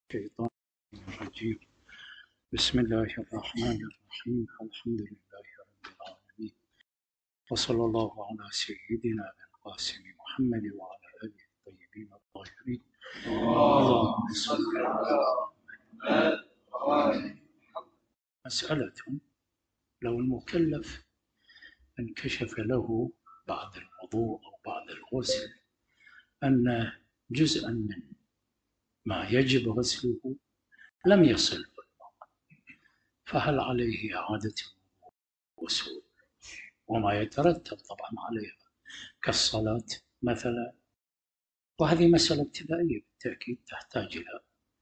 الشيطان الرجيم. بسم الله الرحمن الرحيم. الحمد لله رب العالمين، وصلى الله على سيدنا القاسم محمد وعلى آله الطيبين الطاهرين. اللهم صل على محمد. مسألة: لو المكلف انكشف له بعد الوضوء أو بعد الغسل أن جزءا من ما يجب غسله لم يصل، فهل عليه إعادة الغسل وما يترتب طبعا عليها كالصلاة مثلا؟ وهذه مسألة ابتدائية بالتأكيد تحتاج إلى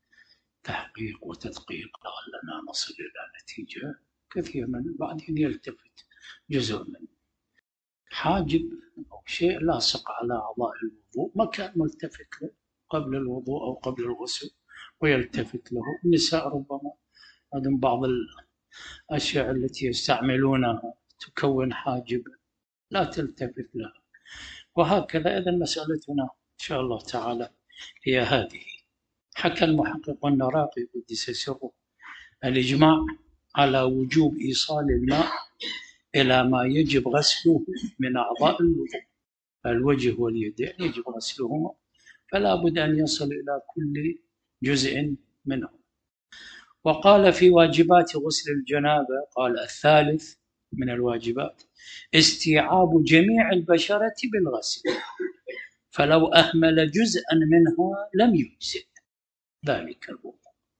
تحقيق وتدقيق لعلنا نصل إلى نتيجة كثير. من بعدين يلتفت جزء من حاجب أو شيء لاصق على أعضاء الوضوء ما كان ملتفت له قبل الوضوء أو قبل الغسل ويلتفت له. النساء ربما عندهم بعض الأشياء التي يستعملونها تكون حاجب لا تلتفت لها، وهكذا. إذن مسألتنا إن شاء الله تعالى هي هذه. حكى المحقق النراقي قدس سره الإجماع على وجوب إيصال الماء إلى ما يجب غسله من أعضاء الوضوء. الوجه واليدين يجب غسلهما، فلا بد أن يصل إلى كل جزء منهم. وقال في واجبات غسل الجنابة، قال: الثالث من الواجبات استيعاب جميع البشرة بالغسل، فلو أهمل جزءا منها لم يجزئ ذلك الوضوء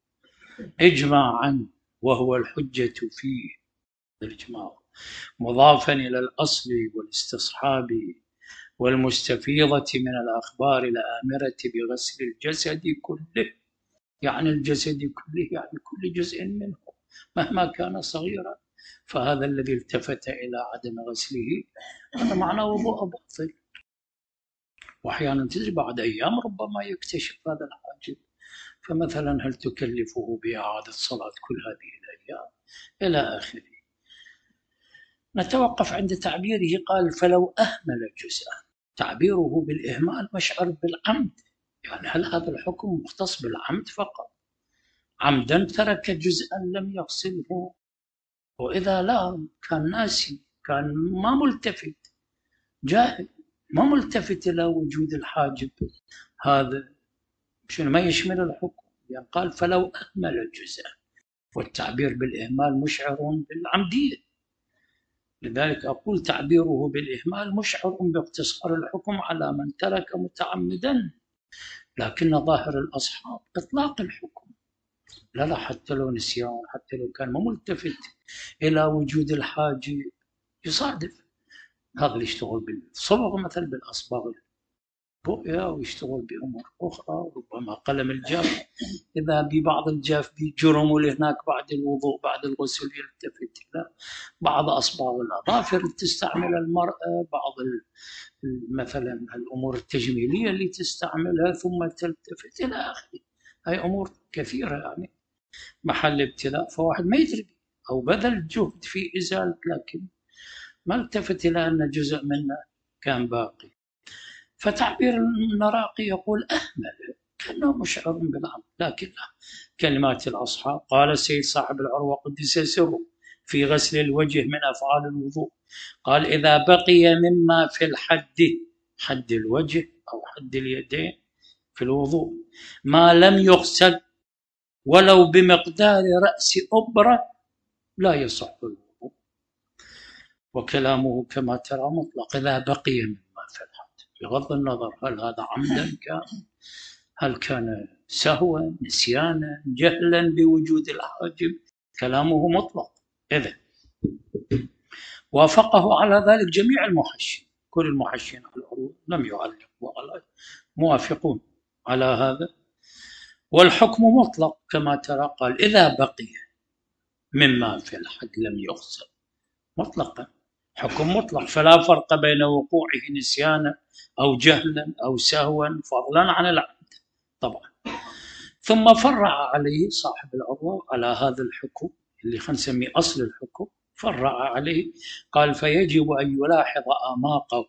إجماعا، وهو الحجة فيه الإجماع مضافا إلى الأصل والاستصحاب والمستفيضة من الأخبار الآمرة بغسل الجسد كله، يعني الجسد كله، يعني كل جزء منه مهما كان صغيرا. فهذا الذي التفت إلى عدم غسله هذا معنى وضوء باطل. وأحيانا تجي بعد أيام ربما يكتشف هذا الحاجب، فمثلا هل تكلفه بإعادة صلاة كل هذه الأيام إلى آخره. نتوقف عند تعبيره، قال: فلو أهمل جزءا. تعبيره بالإهمال مشعر بالعمد، يعني هل هذا الحكم مختص بالعمد فقط؟ عمدا ترك جزءا لم يغسله، وإذا لا كان ناسي، كان ما ملتفت، جاهل ما ملتفت إلى وجود الحاجب، هذا شنو ما يشمل الحكم؟ يعني قال فلو أهمل جزءا، والتعبير بالإهمال مشعر بالعمدية. لذلك أقول تعبيره بالإهمال مشعر باقتصار الحكم على من ترك متعمدا، لكن ظاهر الأصحاب إطلاق الحكم. لا حتى لو نسيان، حتى لو كان ما ملتفت إلى وجود الحاجب يصادف هذا اللي يشتغل بالصبغ مثلا بالأصباغ الرؤية، ويشتغل بأمور أخرى، ربما قلم الجاف إذا ببعض الجاف بجرم لهناك بعد الوضوء بعد الغسل يلتفت إلى بعض أصباغ الأظافر تستعمل المرأة، بعض مثلا الأمور التجميلية اللي تستعملها ثم تلتفت إلى آخره. هاي أمور كثيرة يعني محل ابتلاء، فواحد ما يدري أو بذل جهد في إزالة لكن ما التفت إلى أن جزء منه كان باقي. فتعبير النراقي يقول أهمل كأنه مشعر بالعمد، لكن كلمات الأصحاب. قال السيد صاحب العروة قدس سره في غسل الوجه من أفعال الوضوء، قال: إذا بقي مما في الحد، حد الوجه أو حد اليدين في الوضوء، ما لم يغسل ولو بمقدار رأس أبرة لا يصح الوضوء. وكلامه كما ترى مطلق، إذا بقي مما في الحد، بغض النظر هل هذا عمدا كان، هل كان سهوا نسيانا جهلا بوجود الحاجب، كلامه مطلق. إذن وافقه على ذلك جميع المحشين، كل المحشين على العروض لم يعلقوا على، موافقون على هذا. والحكم مطلق كما ترى، قال: إذا بقي مما في الحد لم يغسل، مطلقا حكم مطلق، فلا فرق بين وقوعه نسيانا أو جهلا أو سهوا فضلا عن العمد طبعا. ثم فرع عليه صاحب العروة على هذا الحكم اللي خلينا نسميه أصل الحكم، فرع عليه قال: فيجب أن يلاحظ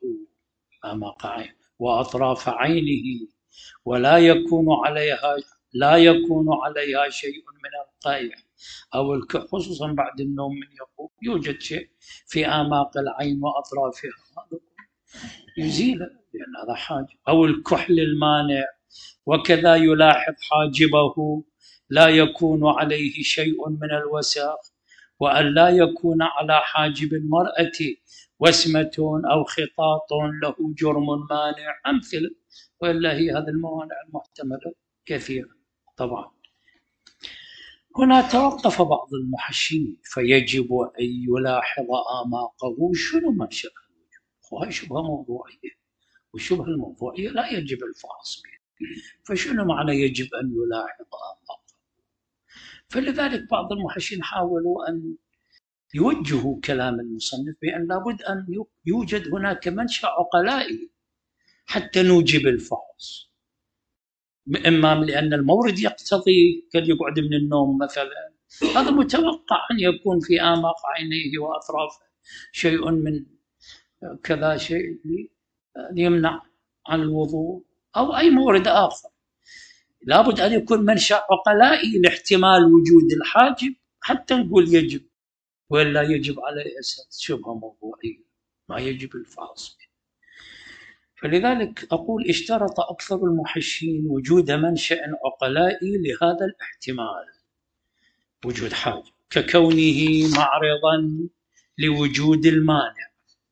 أعماق عينه وأطراف عينه، ولا يكون عليها لا يكون عليها شيء من القيع أو الكح، خصوصا بعد النوم من يقوم يوجد شيء في آماق العين وأطرافها، هذا يزيله لأن هذا حاجب. أو الكحل المانع، وكذا يلاحظ حاجبه لا يكون عليه شيء من الوساخ، وأن لا يكون على حاجب المرأة وسمة أو خطاط له جرم مانع، أمثلة. وإلا هي هذه الموانع المحتملة كثيرة طبعا. هنا توقف بعض المحشين فيجب أن يلاحظ آماقه. شنو منشأ الوجوب؟ وهي شبهة موضوعية، والشبهة الموضوعية لا يجب الفحص بها. فشنو معنى يجب أن يلاحظ آماقه؟ فلذلك بعض المحشين حاولوا أن يوجهوا كلام المصنف بأن لابد أن يوجد هناك منشأ عقلائي حتى نوجب الفحص، إما لأن المورد يقتضي كان يقعد من النوم مثلا، هذا متوقع أن يكون في آماق عينيه وأطرافه شيء من كذا، شيء يمنع عن الوضوء، أو أي مورد آخر. لابد أن يكون منشأ عقلائي لاحتمال وجود الحاجب حتى نقول يجب، ولا يجب على أساس شبهة موضوعية ما يجب الفحص. فلذلك أقول اشترط أكثر المحشين وجود منشأ عقلائي لهذا الاحتمال، وجود حاجب، ككونه معرضا لوجود المانع،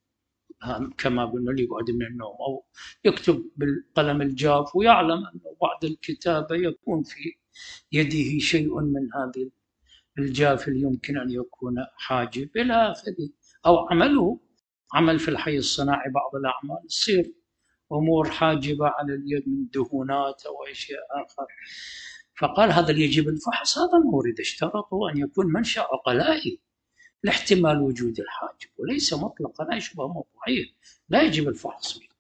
كما قلنا اللي يقعد من النوم أو يكتب بالقلم الجاف ويعلم أنه بعد الكتابة يكون في يده شيء من هذه الجاف اللي يمكن أن يكون حاجب إلى آخره. أو عمله عمل في الحي الصناعي، بعض الأعمال تصير أمور حاجبة على اليد من دهونات أو أشياء آخر، فقال هذا اللي يجب الفحص هذا مورد اشترطوا أن يكون منشأ عقلائي لاحتمال وجود الحاجب، وليس مطلقا أي شبهة موضوعية لا يجب الفحص به.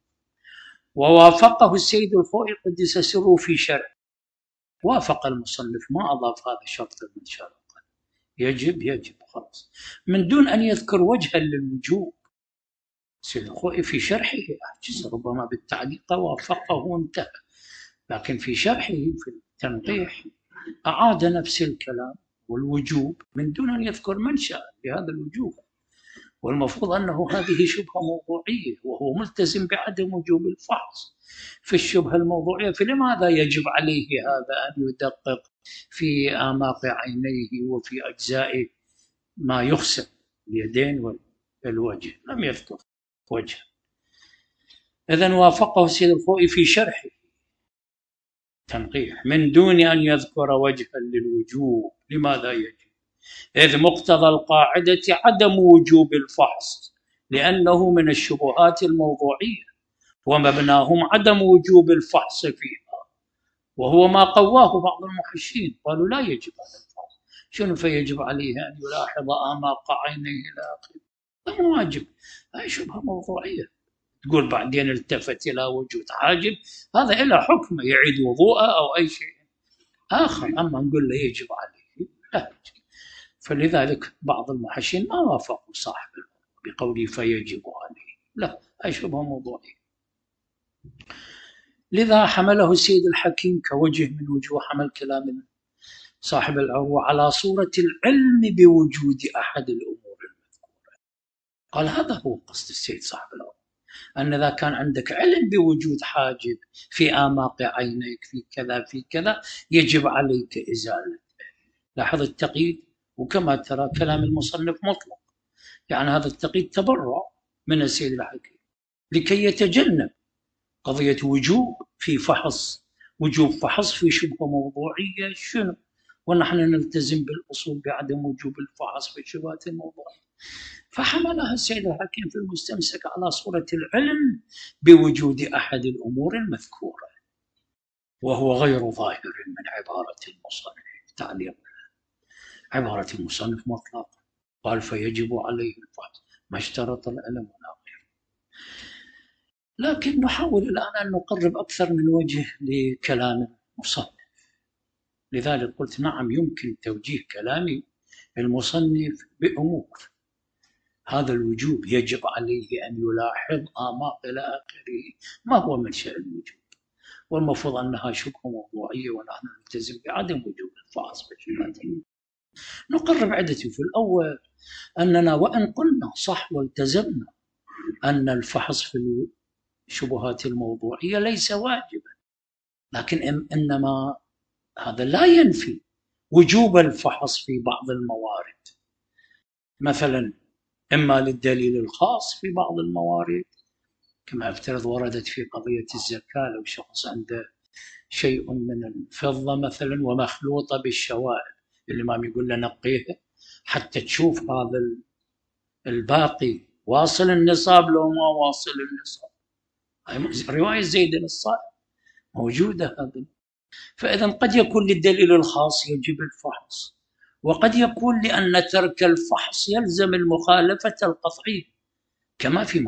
ووافقه السيد الخوئي قدس سره في شرح، وافق المصنف ما أضاف هذا شرط المنشأ العقلائي، يجب خلاص، من دون أن يذكر وجها للوجوب. السيد الخوئي في شرحه أعجز ربما بالتعليق وافقه وانتهى، لكن في شرحه في التنقيح أعاد نفس الكلام والوجوب من دون أن يذكر منشأ لهذا الوجوب، والمفروض أنه هذه شبهة موضوعية وهو ملتزم بعدم وجوب الفحص في الشبهة الموضوعية. فلماذا يجب عليه هذا أن يدقق في آماق عينيه وفي أجزاء ما يغسل اليدين والوجه؟ لم يذكر وجه. إذن وافقه السيد الخوئي في شرحه تنقيح من دون أن يذكر وجها للوجوب. لماذا يجب؟ إذ مقتضى القاعدة عدم وجوب الفحص، لأنه من الشبهات الموضوعية ومبناهم عدم وجوب الفحص فيها، وهو ما قواه بعض المحشين، قالوا لا يجب على الفحص. شنو فيجب عليه أن يلاحظ آماق عينيه إلى آخره؟ هذا واجب، هاي شبهة موضوعية. تقول بعدين التفت إلى وجود حاجب، هذا إلى حكم يعيد وضوءه أو أي شيء آخر، أما نقول له يجب عليه لا يجب. فلذلك بعض المحشين ما وافقوا صاحب بقوله فيجب عليه، لا، أي شبهة موضوعية. لذا حمله السيد الحكيم كوجه من وجوه حمل كلام صاحب العروة على صورة العلم بوجود أحد الأمور المذكورة. قال هذا هو قصد السيد صاحب العروة، أن إذا كان عندك علم بوجود حاجب في آماق عينيك في كذا في كذا يجب عليك إزالته. لاحظ التقييد، وكما ترى كلام المصنف مطلق، يعني هذا التقييد تبرع من السيد الحكيم لكي يتجنب قضية وجوب في فحص، وجوب فحص في شبهة موضوعية شنو، ونحن نلتزم بالأصول بعدم وجوب الفحص في الشبهات الموضوعية. فحملها السيد الحكيم في المستمسك على صورة العلم بوجود أحد الأمور المذكورة، وهو غير ظاهر من عبارة المصنف. تعليق عبارة المصنف مطلقة، قال فيجب عليه الفحص، ما اشترط العلم ولا غيره. لكن نحاول الآن أن نقرب أكثر من وجه لكلام المصنف. لذلك قلت نعم يمكن توجيه كلام المصنف بأمور. هذا الوجوب يجب عليه أن يلاحظ آماق إلى آخره، ما هو منشأ الوجوب؟ والمفروض أنها شبه موضوعية ونحن نلتزم بعدم وجوب الفحص في الشبهات. نقرب عدتي في الأول أننا وإن قلنا صح والتزمنا أن الفحص في الشبهات الموضوعية ليس واجبا، لكن إنما هذا لا ينفي وجوب الفحص في بعض الموارد، مثلا إما للدليل الخاص في بعض الموارد، كما افترض وردت في قضية الزكاة، لو شخص عنده شيء من الفضة مثلا ومخلوطة بالشوائب، الإمام يقول له نقيها حتى تشوف هذا الباقي واصل النصاب لو ما واصل النصاب. رواية زيد الصائب موجودة هذه. فإذا قد يكون للدليل الخاص يجب الفحص، وقد يكون لأن ترك الفحص يلزم المخالفة القطعية، كما في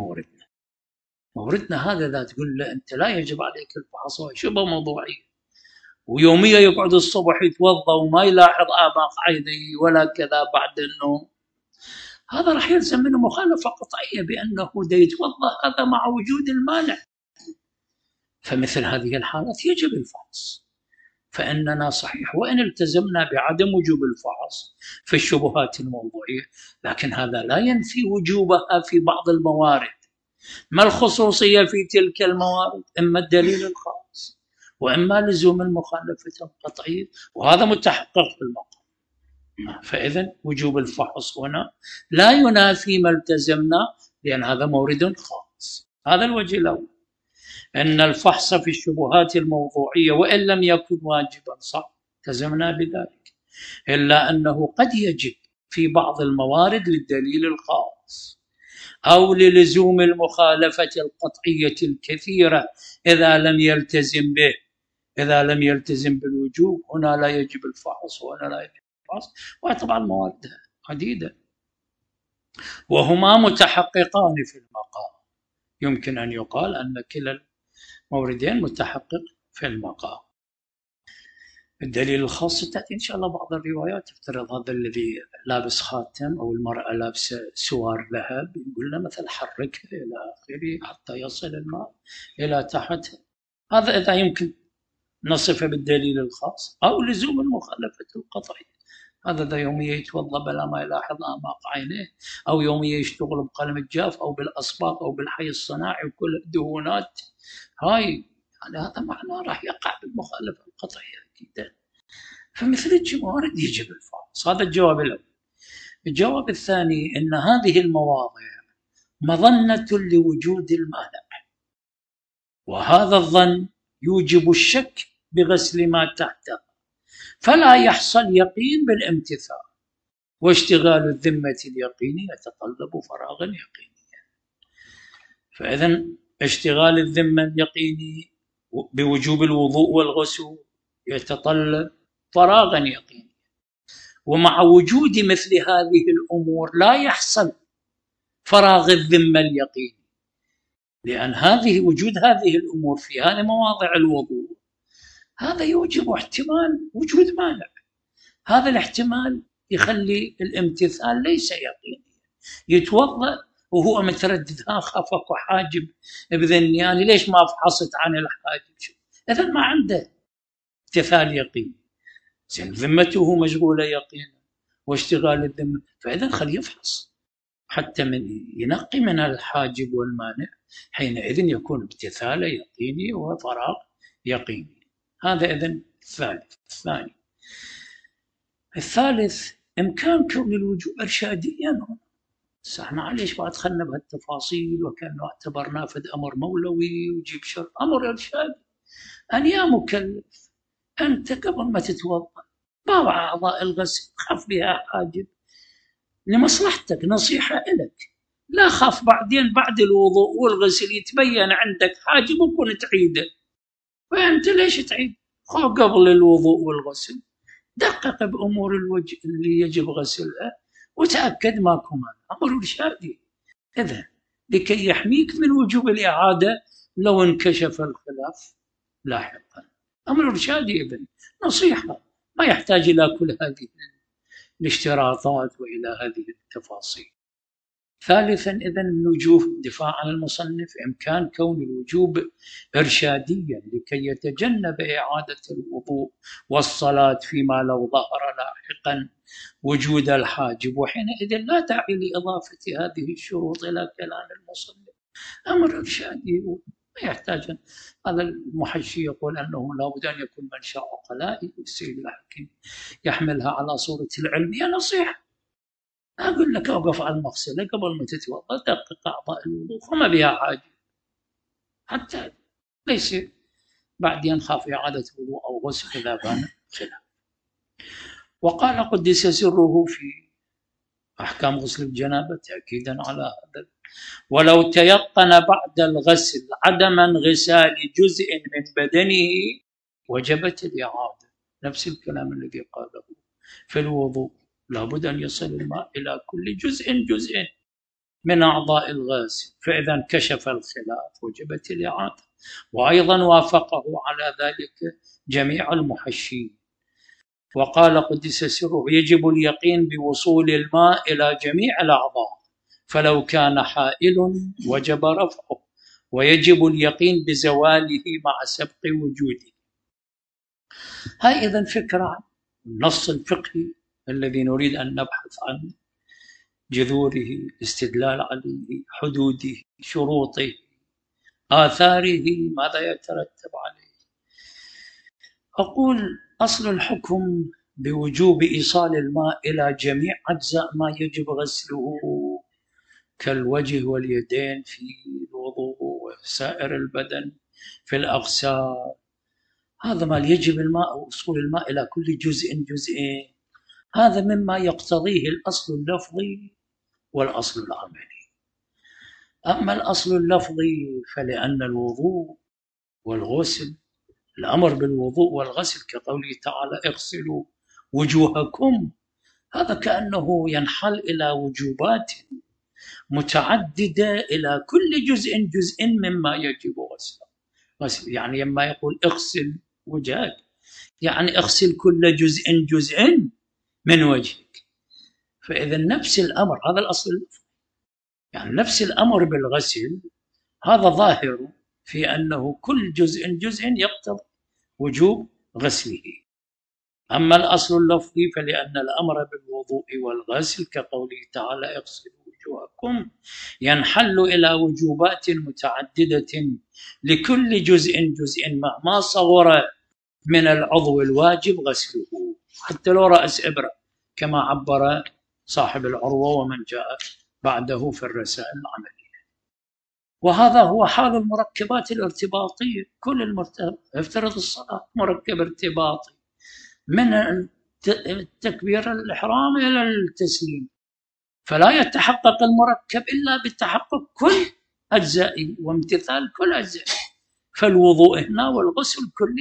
موردنا هذا لا تقول له أنت لا يجب عليك الفحص، هو شبه موضوعية، ويوميا يقعد الصبح يتوضا وما يلاحظ آباق عينيه ولا كذا بعد النوم، هذا راح يلزم منه مخالفة قطعية بأنه دا يتوضا هذا مع وجود المانع. فمثل هذه الحالات يجب الفحص. فإننا صحيح وإن التزمنا بعدم وجوب الفحص في الشبهات الموضوعية، لكن هذا لا ينفي وجوبها في بعض الموارد. ما الخصوصية في تلك الموارد؟ إما الدليل الخاص وإما لزوم المخالفة القطعية، وهذا متحقق في المقام. فإذا وجوب الفحص هنا لا ينافي ما التزمنا، لأن هذا مورد خاص. هذا الوجه الأول، أن الفحص في الشبهات الموضوعية وإن لم يكن واجبا صح التزمنا بذلك، إلا أنه قد يجب في بعض الموارد للدليل الخاص أو للزوم المخالفة القطعية الكثيرة إذا لم يلتزم به. إذا لم يلتزم بالوجوب هنا لا يجب الفحص وهنا لا يجب الفحص، وطبعا مواد عديدة وهما متحققان في المقام. يمكن أن يقال أن كلا الموردين متحقق في المقام. الدليل الخاص تأتي إن شاء الله بعض الروايات تفترض هذا الذي لابس خاتم أو المرأة لابسة سوار ذهب، يقول له مثلا حركها إلى آخره حتى يصل الماء إلى تحتها. هذا إذا يمكن نصفه بالدليل الخاص، أو لزوم المخالفة القطعية. هذا ذا يوميا يتوضا بلا ما يلاحظ آباق عينيه، أو يوميا يشتغل بقلم الجاف أو بالأصباغ أو بالحي الصناعي وكل الدهونات هاي، يعني هذا معناه راح يقع بالمخالفة القطعية أكيد. فمثل الموارد يجب الفحص. هذا الجواب الأول. الجواب الثاني أن هذه المواضع مظنة لوجود المانع، وهذا الظن يوجب الشك بغسل ما تحته، فلا يحصل يقين بالامتثال، واشتغال الذمة اليقيني يتطلب فراغا يقينيا. فإذا اشتغال الذمة اليقيني بوجوب الوضوء والغسل يتطلب فراغا يقينيا، ومع وجود مثل هذه الأمور لا يحصل فراغ الذمة اليقيني، لأن وجود هذه الأمور في هذه مواضع الوضوء هذا يوجب احتمال وجود مانع. هذا الاحتمال يخلي الامتثال ليس يقينيا. يتوضأ وهو متردد، خافك حاجب بذني يعني ليش ما فحصت عن الحاجب؟ إذا ما عنده امتثال يقيني، زين ذمته مشغولة يقينا واشتغال الذمة، فإذا خليه يفحص حتى من ينقي من الحاجب والمانع، حينئذ يكون امتثاله يقيني وفراغ يقيني. هذا إذن الثالث. الثالث إمكان كون الوجوب إرشاديا. احنا معليش ما دخلنا بهالتفاصيل وكأنه اعتبرناه فد أمر مولوي وجيب شر، أمر إرشادي. أن يا مكلف أنت قبل ما تتوضأ بعض أعضاء الغسل خاف بها حاجب لمصلحتك، نصيحة إلك، لا خاف بعدين بعد الوضوء والغسل يتبين عندك حاجب وكن تعيده، وأنت ليش تعيد؟ خذ قبل الوضوء والغسل دقق بأمور الوجه اللي يجب غسلها وتأكد ماكو مانع، أمر إرشادي. إذا لكي يحميك من وجوب الإعادة لو انكشف الخلاف لاحقا، أمر إرشادي إذن نصيحة، ما يحتاج إلى كل هذه الاشتراطات وإلى هذه التفاصيل. ثالثا إذن من وجوه الدفاع عن المصنف إمكان كون الوجوب إرشاديا لكي يتجنب إعادة الوضوء والصلاة فيما لو ظهر لاحقا وجود الحاجب، وحينئذ لا داعي لإضافة هذه الشروط إلى كلام المصنف. أمر إرشادي ما يحتاج. هذا المحشي يقول أنه لابد أن يكون منشأ عقلائي، والسيد الحكيم يحملها على صورة العلمية نصيحة. أقول لك أوقف على المغسلة قبل ما تتوضأ، دقق أعضاء الوضوء فما بها حاجة، حتى ليس بعدين خاف إعادة وضوء أو غسل إذا بان خلاف. وقال قدس سره في أحكام غسل الجنابة تأكيدا على هذا: ولو تيقن بعد الغسل عدم انغسال جزء من بدنه وجبت الإعادة. نفس الكلام الذي قاله في الوضوء، لابد أن يصل الماء إلى كل جزء من أعضاء الغاسل، فإذا انكشف الخلاف وجبت الإعادة. وأيضا وافقه على ذلك جميع المحشين. وقال قدس سره: يجب اليقين بوصول الماء إلى جميع الأعضاء، فلو كان حائل وجب رفعه، ويجب اليقين بزواله مع سبق وجوده. هاي إذن فكرة عن النص الفقهي الذي نريد أن نبحث عنه، جذوره، الاستدلال عليه، حدوده، شروطه، آثاره، ماذا يترتب عليه. أقول: أصل الحكم بوجوب إيصال الماء إلى جميع أجزاء ما يجب غسله كالوجه واليدين في الوضوء وسائر البدن في الأغسال، هذا ما يجب الماء وصول الماء إلى كل جزء، هذا مما يقتضيه الأصل اللفظي والأصل العملي. أما الأصل اللفظي فلأن الوضوء والغسل، الأمر بالوضوء والغسل كقوله تعالى: اغسلوا وجوهكم، هذا كأنه ينحل إلى وجوبات متعددة إلى كل جزء مما يجب غسله. يعني لما يقول اغسل وجهك، يعني اغسل كل جزء من وجهك. فإذا نفس الأمر، هذا الأصل، يعني نفس الأمر بالغسل هذا ظاهر في أنه كل جزء يقتضي وجوب غسله. أما الأصل اللفظي فلأن الأمر بالوضوء والغسل كقوله تعالى: اغسلوا وجوهكم، ينحل إلى وجوبات متعددة لكل جزء ما صغر من العضو الواجب غسله، حتى لو رأس إبرة، كما عبر صاحب العروة ومن جاء بعده في الرسائل العملية. وهذا هو حال المركبات الارتباطية. كل افترض الصلاة مركب ارتباطي من تكبير الإحرام إلى التسليم، فلا يتحقق المركب إلا بتحقق كل أجزائه وامتثال كل أجزائه. فالوضوء هنا والغسل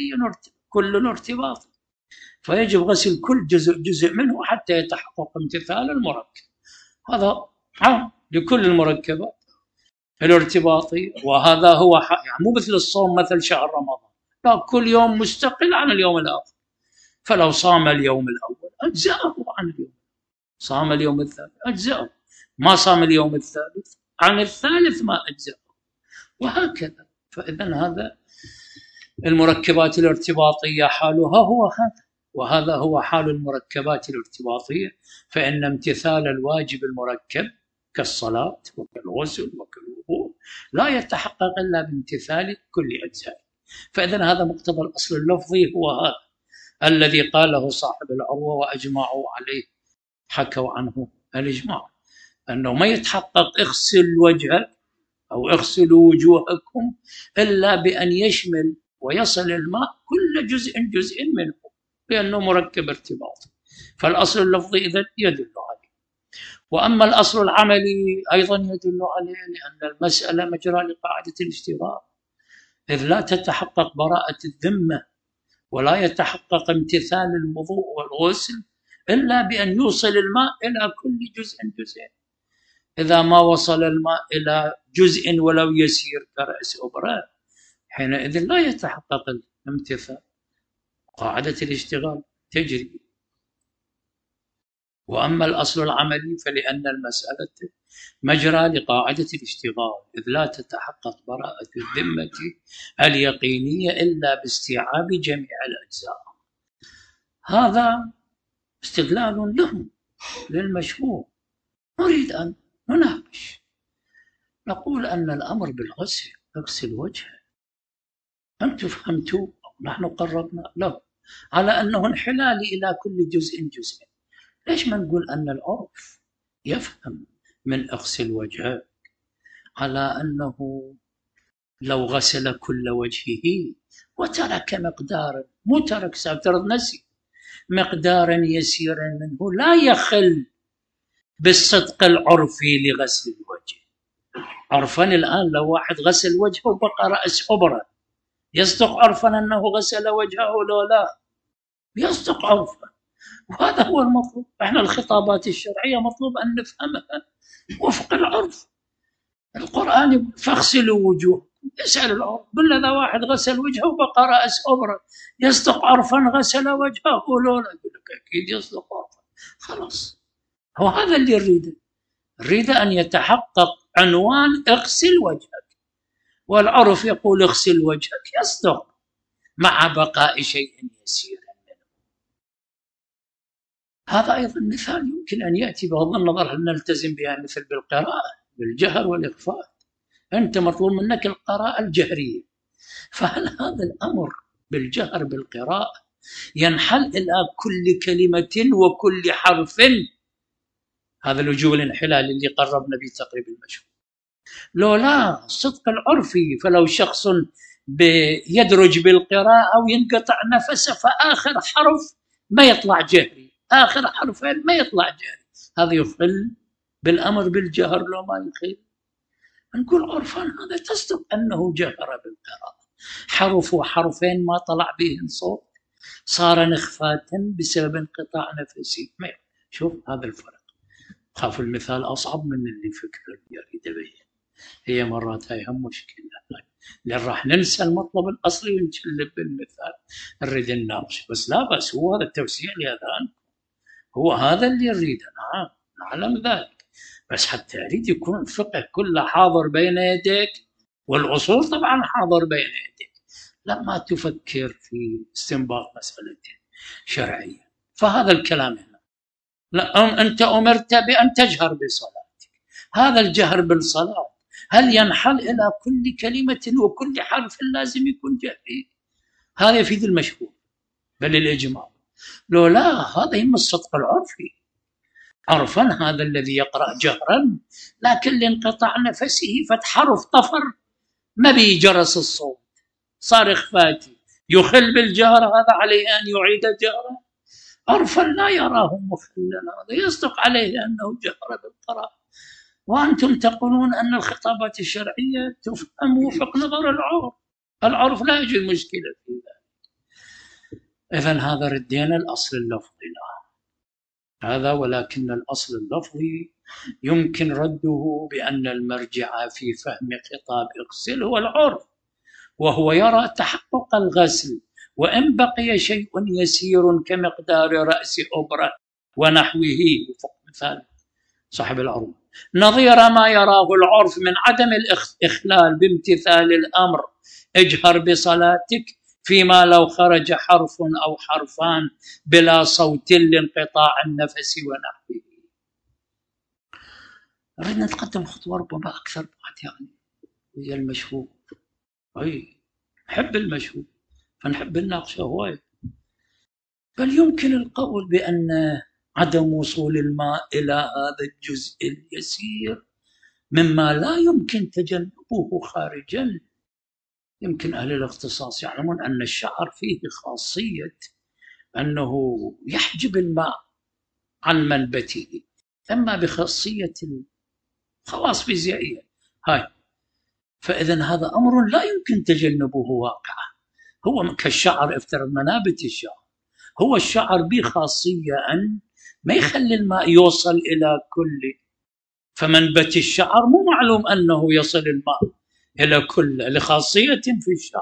كل ارتباط، فيجب غسل كل جزء منه حتى يتحقق امتثال المركب. هذا عام لكل المركبات الارتباطية. وهذا هو يعني مو مثل الصوم، مثل شهر رمضان، لا، كل يوم مستقل عن اليوم الآخر. فلو صام اليوم الأول أجزأه عن اليوم، صام اليوم الثاني أجزأه، ما صام اليوم الثالث عن الثالث ما أجزأه، وهكذا. فإذا هذا المركبات الارتباطية حالها هو هذا، وهذا هو حال المركبات الارتباطية. فإن امتثال الواجب المركب كالصلاة وكالغسل وكالوضوء لا يتحقق إلا بامتثال كل أجزاء. فإذا هذا مقتضى الأصل اللفظي، هو هذا الذي قاله صاحب العروة وأجمعوا عليه، حكوا عنه الإجماع، أنه ما يتحقق اغسل وجهك أو اغسلوا وجوهكم إلا بأن يشمل ويصل الماء كل جزء منه، لأنه مركب ارتباطي. فالأصل اللفظي إذن يدل عليه. وأما الأصل العملي أيضا يدل عليه، لأن المسألة مجرى لقاعدة الاشتراك، إذ لا تتحقق براءة الذمة ولا يتحقق امتثال الوضوء والغسل إلا بأن يوصل الماء إلى كل جزء. إذا ما وصل الماء إلى جزء ولو يسير كرأس إبرة، حينئذ لا يتحقق الامتثال، قاعدة الاشتغال تجري. وأما الأصل العملي فلأن المسألة مجرى لقاعدة الاشتغال، إذ لا تتحقق براءة الذمة اليقينية إلا باستيعاب جميع الأجزاء. هذا استدلال لهم للمشهور. نريد أن نناقش، نقول أن الأمر بالغسل، اغسل وجهه، أنتم فهمتوا، نحن قربنا له على أنه انحلال إلى كل جزء جزء. ليش ما نقول أن العرف يفهم من اغسل وجهك على أنه لو غسل كل وجهه وترك مقدارا، مو ترك ساتر نسي، مقدارا يسيرا منه لا يخل بالصدق العرفي لغسل الوجه. عرفا الآن لو واحد غسل وجهه وبقى رأس أبرة، يصدق عرفا أنه غسل وجهه لو لا؟ يصدق عرفا. وهذا هو المطلوب. احنا الخطابات الشرعية مطلوب أن نفهمها وفق العرف. القرآن يقول فاغسلوا وجوهكم، اسأل العرف. قل إذا واحد غسل وجهه وبقى رأس أبرة، يصدق عرفا غسل وجهه لو لا؟ يقول لك أكيد يصدق عرفا. خلاص، هو هذا اللي نريده. نريد أن يتحقق عنوان اغسل وجهك، والعرف يقول اغسل وجهك، يصدق مع بقاء شيء يسير منه. هذا أيضا مثال يمكن أن يأتي بغض النظر هل نلتزم بها مثل بالقراءة بالجهر والإخفاء. أنت مطلوب منك القراءة الجهرية، فهل هذا الأمر بالجهر بالقراءة ينحل إلى كل كلمة وكل حرف؟ هذا الوجوه الانحلال اللي قربنا به تقريب المشهور. لو لا الصدق العرفي، فلو شخص يدرج بالقراءة وينقطع نفسه فآخر حرف ما يطلع جهري، آخر حرفين ما يطلع جهري، هذا يخل بالأمر بالجهر لو ما يخل. نقول عرفا هذا تصدق أنه جهر بالقراءة، حرف وحرفين ما طلع بهم صوت، صار نخفاة بسبب انقطاع نفسي. شوف هذا الفرق. خاف المثال أصعب من اللي فكر يريد به. هي مرات هاي هم مشكلة، لأن راح ننسى المطلب الأصلي ونشلب بالمثال نريد نناقش. بس لا بس، هو هذا التوسيع لأذهان، هو هذا اللي يريده. نعم نعلم ذلك، بس حتى يريد يكون الفقه كله حاضر بين يديك، والأصول طبعا حاضر بين يديك لما تفكر في استنباط مسألة شرعية. فهذا الكلام هنا، لا أنت أمرت بأن تجهر بصلاتك، هذا الجهر بالصلاة هل ينحل إلى كل كلمة وكل حرف لازم يكون جهري؟ هذا يفيد المشهور بل الإجماع. لو لا، هذا يهم الصدق العرفي. عرفا هذا الذي يقرأ جهرا لكن لانقطاع نفسه فتحرف طفر ما بيجرس الصوت، صار إخفاتي يخل بالجهر، هذا عليه أن يعيد جهره. عرفا لا يراه مخلا، هذا يصدق عليه أنه جهر بالقراءة. وأنتم تقولون أن الخطابات الشرعية تفهم وفق نظر العرف. العرف لا يوجد مشكلة في ذلك. إذن هذا ردينا الأصل اللفظي له هذا، ولكن الأصل اللفظي يمكن رده بأن المرجع في فهم خطاب اغسل هو العرف، وهو يرى تحقق الغسل وإن بقي شيء يسير كمقدار رأس أبرة ونحوه، وفق مثال صاحب العروض، نظير ما يراه العرف من عدم الإخلال بامتثال الأمر اجهر بصلاتك، فيما لو خرج حرف أو حرفان بلا صوت لانقطاع النفس ونحوه. ردنا نتقدم خطوة ربما أكثر بعد، يعني هي المشهور. أي نحب المشهور فنحب نناقشه هواي. بل يمكن القول بأن عدم وصول الماء إلى هذا الجزء اليسير مما لا يمكن تجنبه خارجا. يمكن أهل الاختصاص يعلمون أن الشعر فيه خاصية أنه يحجب الماء عن منبته، أما بخاصية الخواص فيزيائية هاي. فإذن هذا أمر لا يمكن تجنبه واقعا. هو كالشعر، افترض منابت الشعر، هو الشعر بخاصية أن ما يخلي الماء يوصل إلى كل، فمنبت الشعر مو معلوم أنه يصل الماء إلى كل لخاصية في الشعر،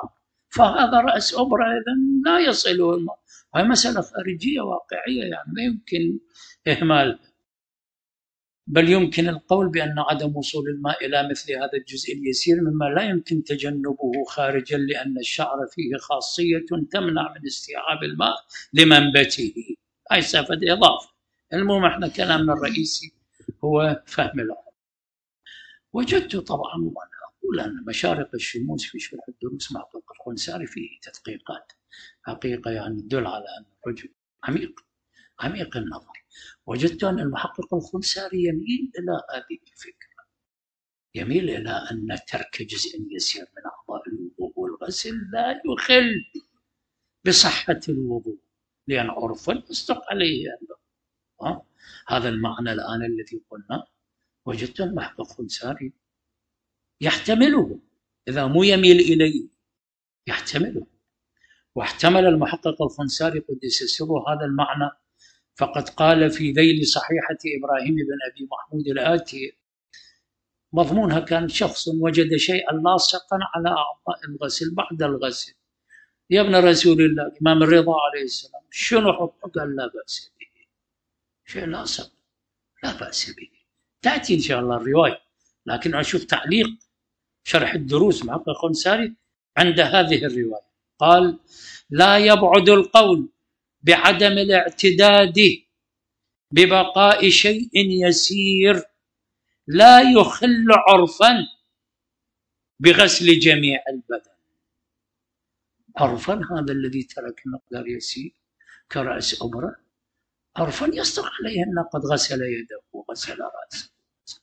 فهذا رأس أوبرا إذا لا يصله الماء. هاي مسألة خارجية واقعية، يعني ما يمكن إهمال، بل يمكن القول بأن عدم وصول الماء إلى مثل هذا الجزء اليسير مما لا يمكن تجنبه خارجا، لأن الشعر فيه خاصية تمنع من استيعاب الماء لمنبته. هاي سافة إضافة. المهم احنا كلامنا الرئيسي هو فهم العرب. وجدت طبعا، وأنا أقول أن مشارق الشموس في شرح الدروس محقق الخنساري فيه تدقيقات حقيقة يعني تدل على أن الرجل عميق النظر. وجدت أن المحقق الخنساري يميل إلى هذه الفكرة، يميل إلى أن ترك جزء يسير من أعضاء الوضوء والغسل لا يخل بصحة الوضوء، لأن عرفا يصدق عليه هذا المعنى الآن الذي قلنا. وجدت المحقق الخنساري يحتمله، إذا مو يميل إليه يحتمله. واحتمل المحقق الخنساري قدس سره هذا المعنى، فقد قال في ذيل صحيحة إبراهيم بن أبي محمود الآتي، مضمونها كان شخص وجد شيئا لاصقا على أعضاء الغسل بعد الغسل. يا ابن رسول الله الإمام الرضا عليه السلام، شنو حكمه؟ قال لا بأس به، شيء لاصق لا بأس به. تأتي إن شاء الله الرواية، لكن أشوف تعليق شرح الدروس محقق الخنساري عند هذه الرواية. قال: لا يبعد القول بعدم الاعتداد ببقاء شيء يسير لا يخل عرفا بغسل جميع البدن. عرفا هذا الذي ترك مقدار يسير كرأس أبرة، عرفا يصدق عليه أنه قد غسل يده وغسل رأسه.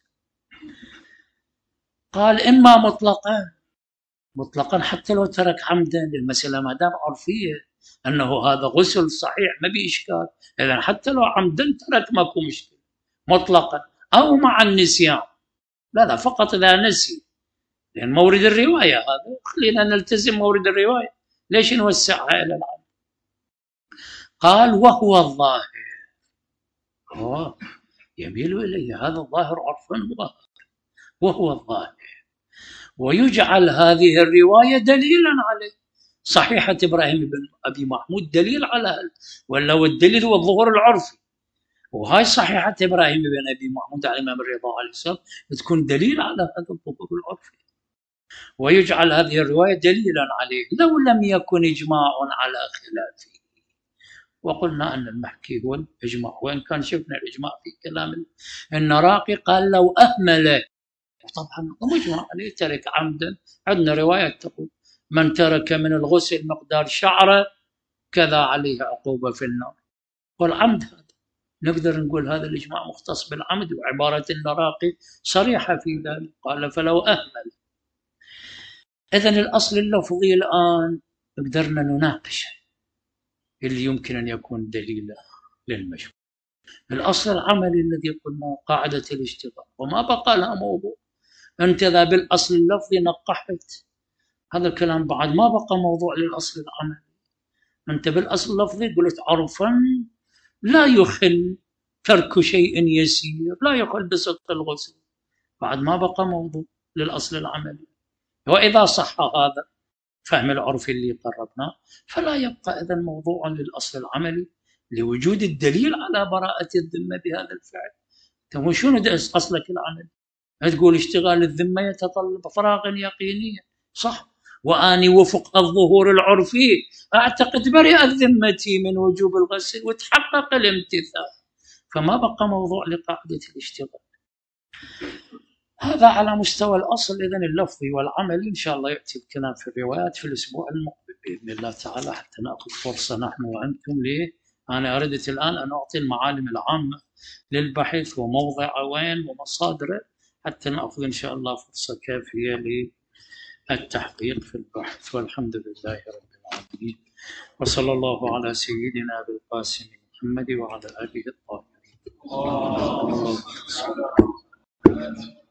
قال: إما مطلقا حتى لو ترك عمدا، المسألة ما دام عرفية أنه هذا غسل صحيح ما بإشكال، إذا حتى لو عمدا ترك ماكو مشكلة مطلقا، أو مع النسيان. لا فقط إذا نسي، لأن مورد الرواية هذا، خلينا نلتزم مورد الرواية، ليش نوسعها إلى العام؟ قال: وهو الظاهر، يميل إليه هذا الظاهر عرفا وهو الظاهر. ويجعل هذه الرواية دليلا عليه. صحيحة إبراهيم بن أبي محمود دليل على هذا، ولا والدليل هو الظهور العرفي، وهاي صحيحة إبراهيم بن أبي محمود على الإمام الرضا عليه السلام تكون دليل على هذا الظهور العرفي. ويجعل هذه الرواية دليلا عليه لو لم يكن إجماع على خلافه. وقلنا أن المحكي هو الإجماع، وإن كان شفنا الإجماع في كلام النراقي قال لو أهمل، طبعا مجمع عليه ترك عمدا. عندنا رواية تقول من ترك من الغسل مقدار شعره كذا عليه عقوبة في النار. والعمد هذا نقدر نقول هذا الإجماع مختص بالعمد، وعبارة النراقي صريحة في ذلك، قال فلو أهمل. إذن الأصل اللفظي الآن قدرنا نناقش اللي يمكن أن يكون دليلا للمجموع. الأصل العملي الذي قلنا قاعدة الاشتغال، وما بقى لها موضوع. أنت ذا بالأصل اللفظي نقحت، هذا الكلام بعد ما بقى موضوع للأصل العملي. أنت بالأصل اللفظي قلت عرفا لا يخل ترك شيء يسير، لا يخل بسقط الغسل، بعد ما بقى موضوع للأصل العملي. وإذا صح هذا فهم العرف اللي قربناه، فلا يبقى إذن موضوع للأصل العملي لوجود الدليل على براءة الذمة بهذا الفعل. طيب شنو أصلك العملي؟ تقول اشتغال الذمة يتطلب فراغا يقينيا، صح، وأني وفق الظهور العرفي أعتقد برئت ذمتي من وجوب الغسل وتحقق الامتثال، فما بقى موضوع لقاعدة الاشتغال. هذا على مستوى الأصل إذن اللفظي والعملي. إن شاء الله يأتي الكلام في الروايات في الأسبوع المقبل بإذن الله تعالى، حتى نأخذ فرصة نحن وأنتم. ليه؟ أنا أردت الآن أن أعطي المعالم العامة للبحث وموضع وين ومصادره، حتى نأخذ إن شاء الله فرصة كافية للتحقيق في البحث. والحمد لله رب العالمين، وصلى الله على سيدنا أبي القاسم محمد وعلى آله الطاهرين.